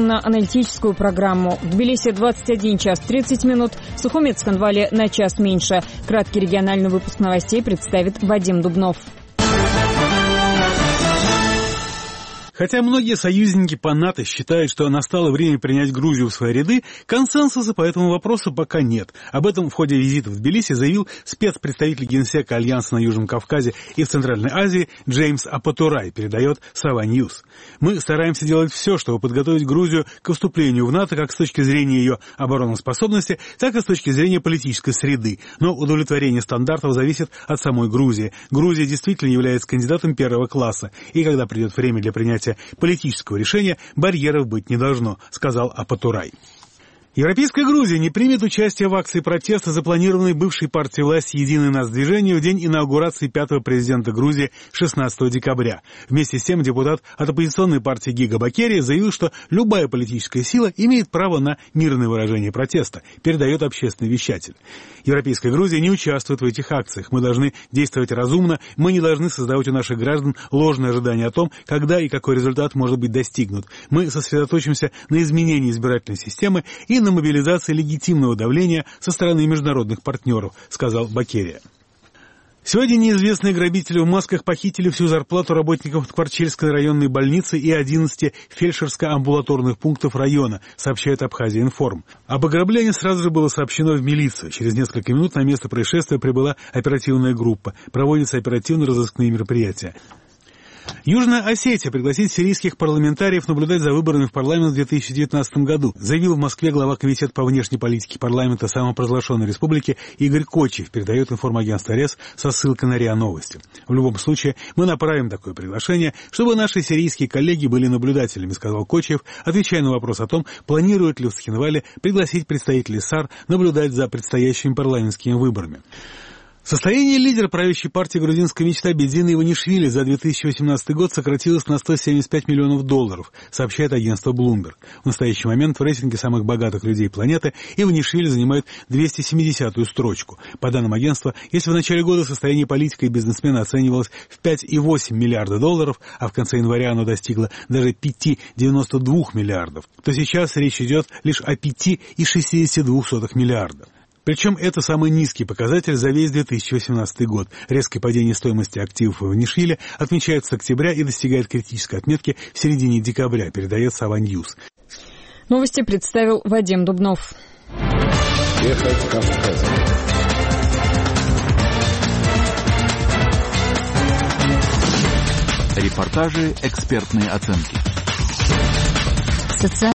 информационно-аналитическую программу. В Тбилиси 21 час 30 минут, в Сухуме, Цхинвале на час меньше. Краткий региональный выпуск новостей представит Вадим Дубнов. Хотя многие союзники по НАТО считают, что настало время принять Грузию в свои ряды, консенсуса по этому вопросу пока нет. Об этом в ходе визита в Тбилиси заявил спецпредставитель Генсека Альянса на Южном Кавказе и в Центральной Азии Джеймс Апатурай, передает Сава Ньюс. «Мы стараемся делать все, чтобы подготовить Грузию к вступлению в НАТО как с точки зрения ее обороноспособности, так и с точки зрения политической среды. Но удовлетворение стандартов зависит от самой Грузии. Грузия действительно является кандидатом первого класса, и когда придет время для принятия политического решения, барьеров быть не должно», сказал Апатурай. Европейская Грузия не примет участие в акции протеста, запланированной бывшей партией власти «Единое нас движение» в день инаугурации пятого президента Грузии 16 декабря. Вместе с тем депутат от оппозиционной партии Гига Бакерия заявил, что любая политическая сила имеет право на мирное выражение протеста, передает общественный вещатель. Европейская Грузия не участвует в этих акциях. Мы должны действовать разумно, мы не должны создавать у наших граждан ложные ожидания о том, когда и какой результат может быть достигнут. Мы сосредоточимся на изменении избирательной системы и на мобилизации легитимного давления со стороны международных партнеров, сказал Бакерия. Сегодня неизвестные грабители в масках похитили всю зарплату работников Ткварчельской районной больницы и 11 фельдшерско-амбулаторных пунктов района, сообщает Абхазия-Информ. Об ограблении сразу же было сообщено в милицию. Через несколько минут на место происшествия прибыла оперативная группа. Проводятся оперативно-розыскные мероприятия. Южная Осетия пригласит сирийских парламентариев наблюдать за выборами в парламент в 2019 году, заявил в Москве глава Комитета по внешней политике парламента самопровозглашенной республики Игорь Кочиев, передает информагентство РИА со ссылкой на РИА Новости. В любом случае, мы направим такое приглашение, чтобы наши сирийские коллеги были наблюдателями, сказал Кочиев, отвечая на вопрос о том, планирует ли в Цхинвале пригласить представителей САР наблюдать за предстоящими парламентскими выборами. Состояние лидера правящей партии «Грузинская мечта» Бедзина Иванишвили за 2018 год сократилось на $175 миллионов, сообщает агентство Bloomberg. В настоящий момент в рейтинге самых богатых людей планеты Иванишвили занимает 270-ю строчку. По данным агентства, если в начале года состояние политика и бизнесмена оценивалось в $5,8 миллиарда, а в конце января оно достигло даже 5,92 миллиардов, то сейчас речь идет лишь о 5,62 миллиарда. Причем это самый низкий показатель за весь 2018 год. Резкое падение стоимости активов Иванишвили отмечается с октября и достигает критической отметки в середине декабря, передает Сава Ньюс. Новости представил Вадим Дубнов. Ехать Кавказом. Репортажи, экспертные оценки.